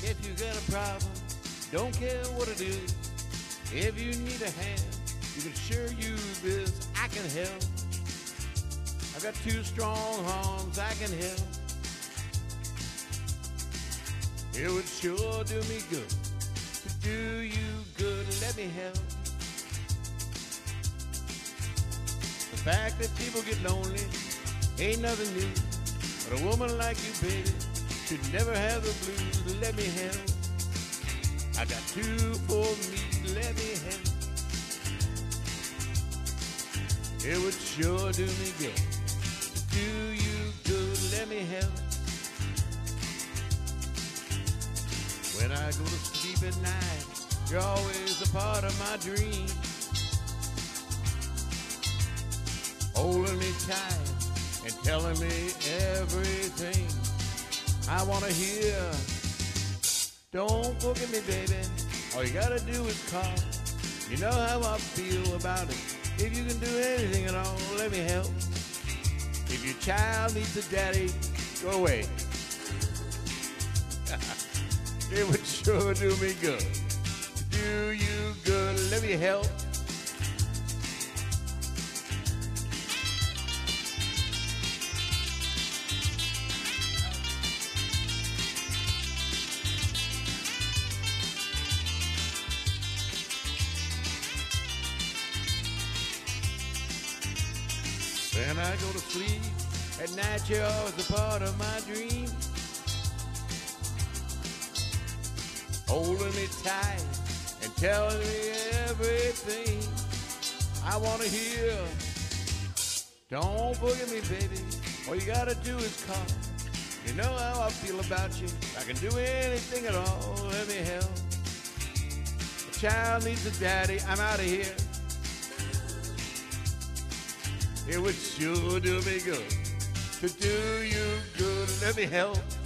If you got a problem, don't care what it is. If you need a hand, you can sure use this. I can help. I've got two strong arms, I can help. It would sure do me good to do you good. Let me help. The fact that people get lonely ain't nothing new. But a woman like you, baby, should never have the blues. Let me help. I got two for me. Let me help. It would sure do me good to do you good. Let me help. When I go to sleep at night, you're always a part of my dream. Holding me tight and telling me everything I want to hear. Don't forget me, baby. All you gotta do is call. You know how I feel about it. If you can do anything at all, let me help. If your child needs a daddy, go away. It would sure do me good to do you good. Let me help. When I go to sleep at night, you're always a part of my dream. Holding me tight and telling me everything I want to hear. Don't forget me, baby. All you gotta do is call. You know how I feel about you. I can do anything at all. Let me help. A child needs a daddy. I'm out of here. It would sure do me good to do you good. Let me help.